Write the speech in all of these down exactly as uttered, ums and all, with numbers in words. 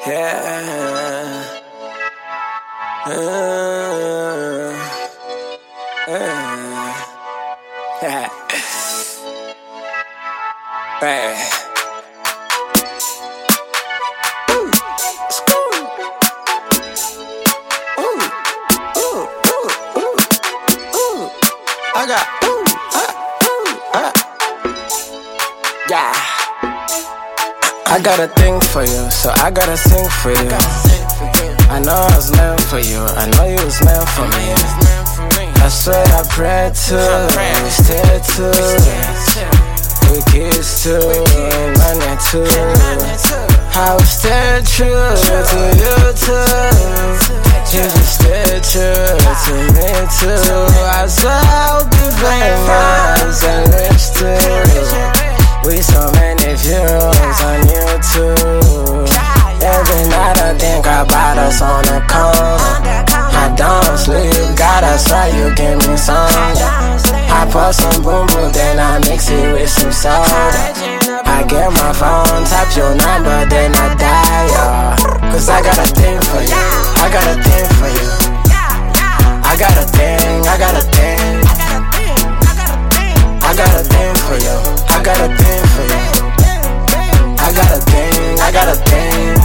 Yeah. Uh, uh. Bad. Ooh, school. Ooh, ooh, ooh, ooh, ooh. I got ooh, uh, ooh, uh. Yeah. I got a thing for you, so I gotta sing for you. I know I was meant for you, I know you was meant for me. I swear I prayed to, we stayed to, we kissed to, and money too. I will stay true to you too. You just stay true to me too. I swear I'll be famous and rich too. We so many views on YouTube. Every night I think about us on the corner. I don't sleep, God I swear you give me some. I pour some boom boom, then I mix it with some soda. I get my phone, tap your number, then I dial. Cause I got a thing for you, I got a thing for you. I got a thing, I got a thing. I got a thing for you, I got a thing for you. I got a thing, I got a thing.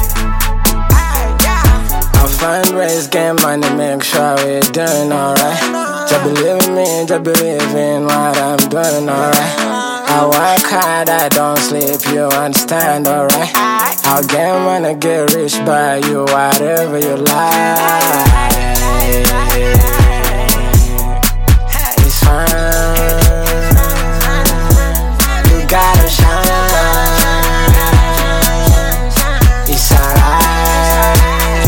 I fundraise, get money, make sure we're doing alright. Just believe in me, just believe in what I'm doing alright. I work hard, I don't sleep, you understand alright. I'll get money, get rich by you, whatever you like. It's fine. Gotta shine, it's alright.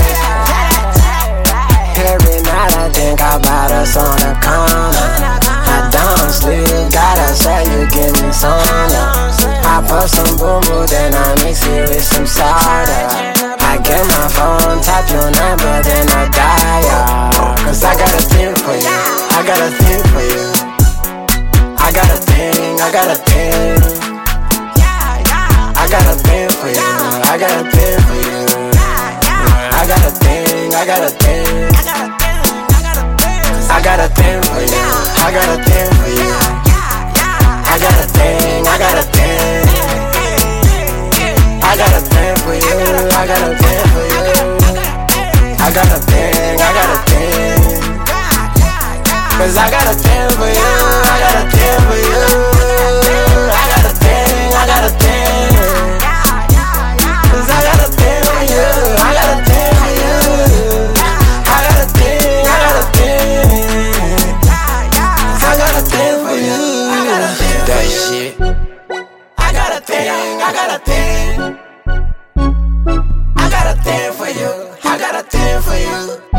Every night I think about us on the corner. I don't sleep, gotta say you give me some. I put some boom boom, then I mix it with some soda. I get my phone, tap your number, then I dial. Cause I got a thing for you, I got a thing for you. I got a thing, I got a thing. I got a thing for you, I got a thing for you. I got a thing, I got a thing. I got a thing for you, I got a thing for you. I got a thing, I got a thing. I got a thing for you, I got a thing for you. I got a thing, I got a thing. Cause I got a thing for you, I got a thing for you. I got a thing, I got a thing. Cause I got a thing for you, I got a thing for you. I got a thing, I got a thing. I got a thing for you. That shit. I got a thing, I got a thing. I got a thing for you, I got a thing for you.